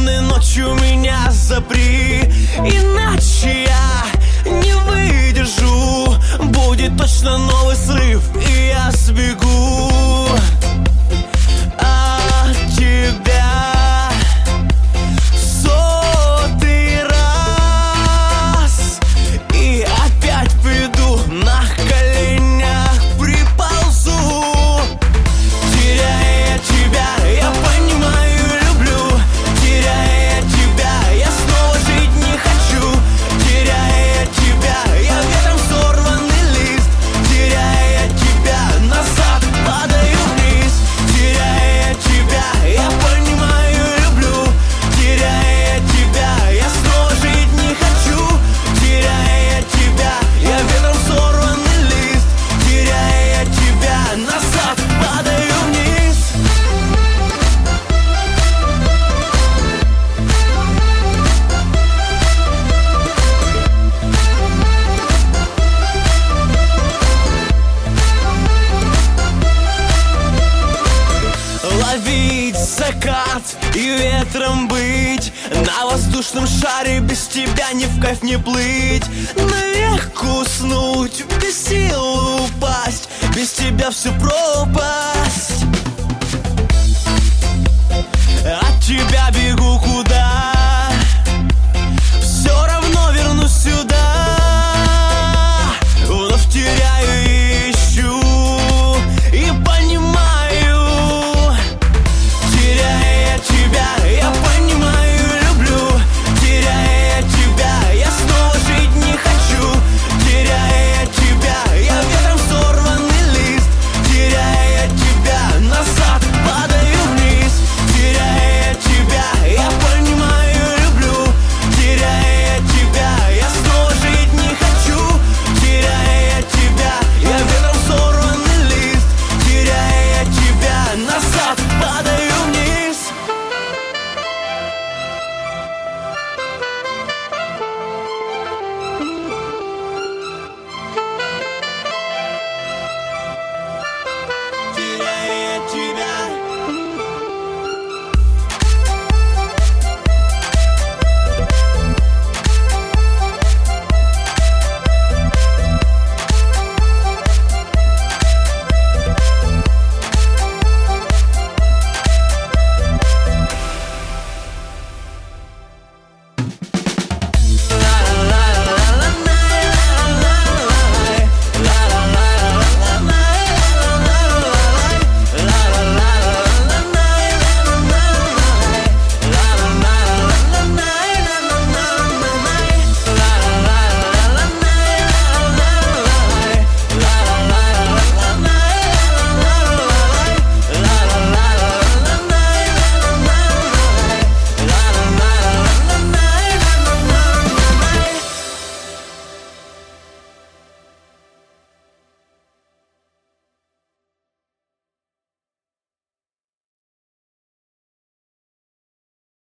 темной ночью меня запри, иначе я не выдержу. Будет точно новый срыв, и я сбегу от тебя в 100-й раз. И опять приду, на коленях приползу. Теряя тебя, я понимаю, люблю. Теряя тебя, я снова жить не хочу. Теряя тебя, я ветром сорванный лист. Теряя тебя, назад падаю вниз. Теряя тебя, я понимаю, люблю. Теряя тебя, я снова жить не хочу. Теряя тебя, я ветром сорванный лист. Теряя тебя, назад падаю вниз. Ловить закат и ветром быть, на воздушном шаре без тебя ни в кайф не плыть. Навек уснуть, без сил упасть, без тебя всю пропасть.